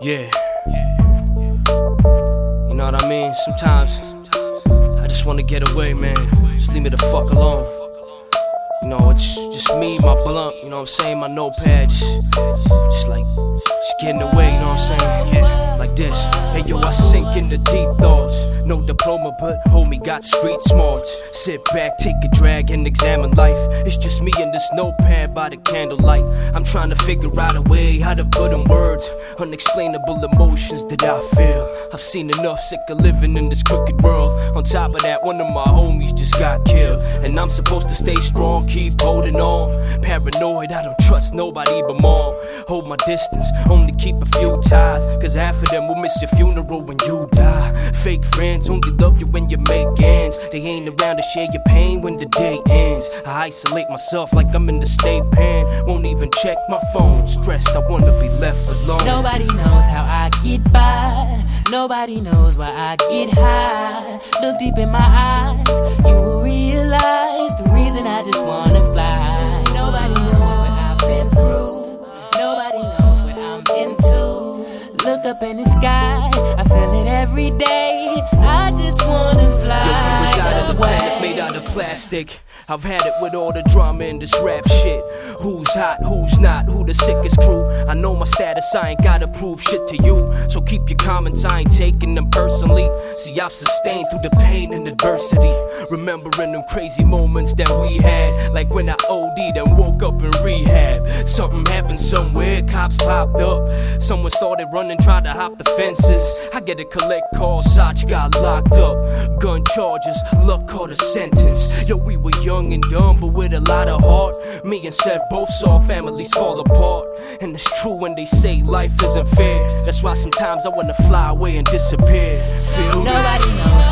Yeah. You know what I mean? Sometimes I just wanna get away, man. Just leave me the fuck alone. You know, it's just me, my blunt, you know what I'm saying? My notepad, just getting away, you know what I'm saying? Yeah, like this. Hey yo, I sink into deep thoughts. No diploma, but homie got street smarts. Sit back, take a drag, and examine life. It's just me and this notepad by the candlelight. I'm trying to figure out a way how to put in words unexplainable emotions that I feel. I've seen enough, sick of living in this crooked world. On top of that, one of my homies just got killed, and I'm supposed to stay strong, keep holding on. Paranoid, I don't trust nobody but mom. Hold my distance, only keep a few ties, cause half of them will miss your funeral when you die. Fake friends only love you when you make ends. They ain't around to share your pain when the day ends. I isolate myself like I'm in the state pen. Won't even check my phone, stressed, I wanna be left alone. Nobody knows how I get by. Nobody knows why I get high. Look deep in my eyes, you will realize the reason I just wanna fly. Nobody knows what I've been through. Nobody knows what I'm into. Look up in the sky, I feel it every day. I just wanna fly. Yo, I was out of the planet made out of plastic. I've had it with all the drama in this rap shit. Who's hot, who's not, who the sickest crew? I know my status, I ain't gotta prove shit to you. So keep your comments, I ain't taking them personally. See, I've sustained through the pain and adversity. Remembering them crazy moments that we had, like when I OD'd and woke up in rehab. Something happened somewhere, cops popped up. Someone started running, tried to hop the fences. I get a collect call, Sach got locked up. Gun charges, luck caught a sentence. Yo, we were young and dumb, but with a lot of heart. Me and Seth both saw families fall apart. And it's true when they say life isn't fair. That's why sometimes I wanna fly away and disappear. Feel me? Nobody knows